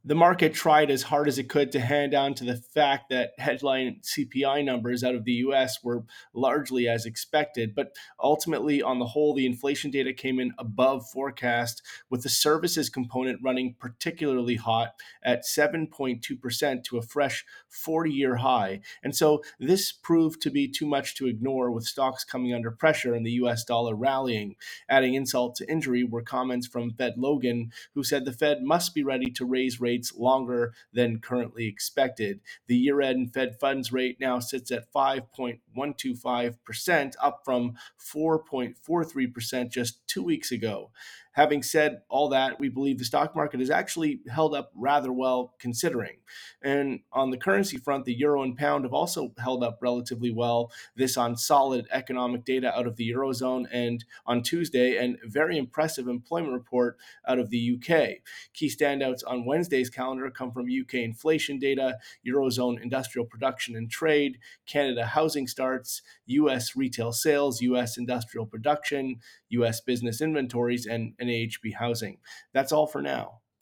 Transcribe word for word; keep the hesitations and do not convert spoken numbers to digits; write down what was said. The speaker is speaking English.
The market tried as hard as it could to hand down to the fact that headline C P I numbers out of the U S were largely as expected. But ultimately, on the whole, the inflation data came in above forecast, with the services component running particularly hot at seven point two percent to a fresh forty year high. And so this proved to be too much to ignore, with stocks coming under pressure and the U S dollar rallying. Adding insult to injury were comments from Fed Logan, who said the Fed must be ready to raise rates longer than currently expected. The year-end Fed funds rate now sits at five point one two five percent, up from four point four three percent just two weeks ago. Having said all that, we believe the stock market has actually held up rather well considering. And on the currency front, the euro and pound have also held up relatively well, this on solid economic data out of the Eurozone, and on Tuesday, and very impressive employment report out of the U K. Key standouts on Wednesday's calendar come from U K inflation data, Eurozone industrial production and trade, Canada housing starts, U S retail sales, U S industrial production, U S business inventories, and N A H B housing. That's all for now.